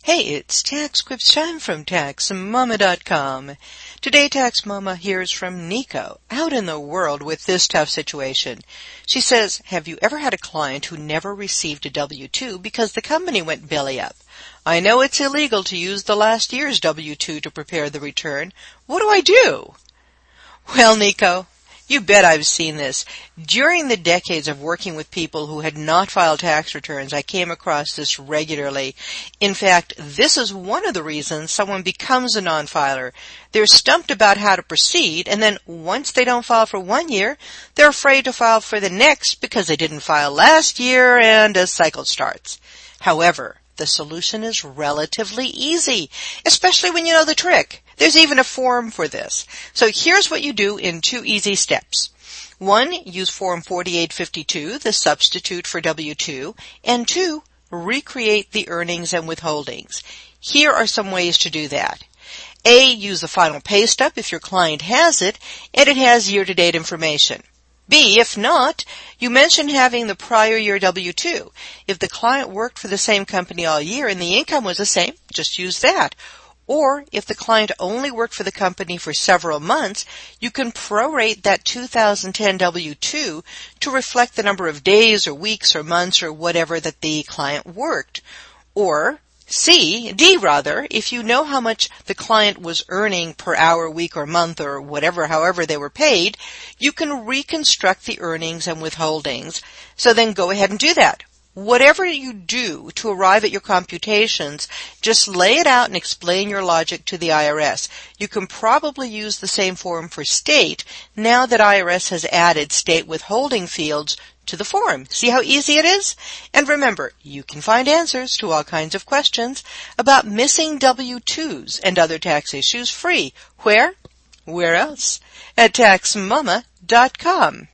Hey, it's Tax Quips time from TaxMama.com. Today, Tax Mama hears from Nico, out in the world with this tough situation. She says, have you ever had a client who never received a W-2 because the company went belly up? I know it's illegal to use the last year's W-2 to prepare the return. What do I do? Well, Nico, you bet I've seen this. During the decades of working with people who had not filed tax returns, I came across this regularly. In fact, this is one of the reasons someone becomes a non-filer. They're stumped about how to proceed, and then once they don't file for 1 year, they're afraid to file for the next because they didn't file last year, and a cycle starts. However, the solution is relatively easy, especially when you know the trick. There's even a form for this. So here's what you do in 2 easy steps. 1, use Form 4852, the substitute for W-2, and 2, recreate the earnings and withholdings. Here are some ways to do that. A, use the final pay stub if your client has it, and it has year-to-date information. B, if not, you mention having the prior year W-2. If the client worked for the same company all year and the income was the same, just use that. Or if the client only worked for the company for several months, you can prorate that 2010 W-2 to reflect the number of days or weeks or months or whatever that the client worked. Or D, if you know how much the client was earning per hour, week, or month, or whatever, however they were paid, you can reconstruct the earnings and withholdings. So then go ahead and do that. Whatever you do to arrive at your computations, just lay it out and explain your logic to the IRS. You can probably use the same form for state now that IRS has added state withholding fields to the form. See how easy it is? And remember, you can find answers to all kinds of questions about missing W-2s and other tax issues free. Where? Where else? At TaxMama.com.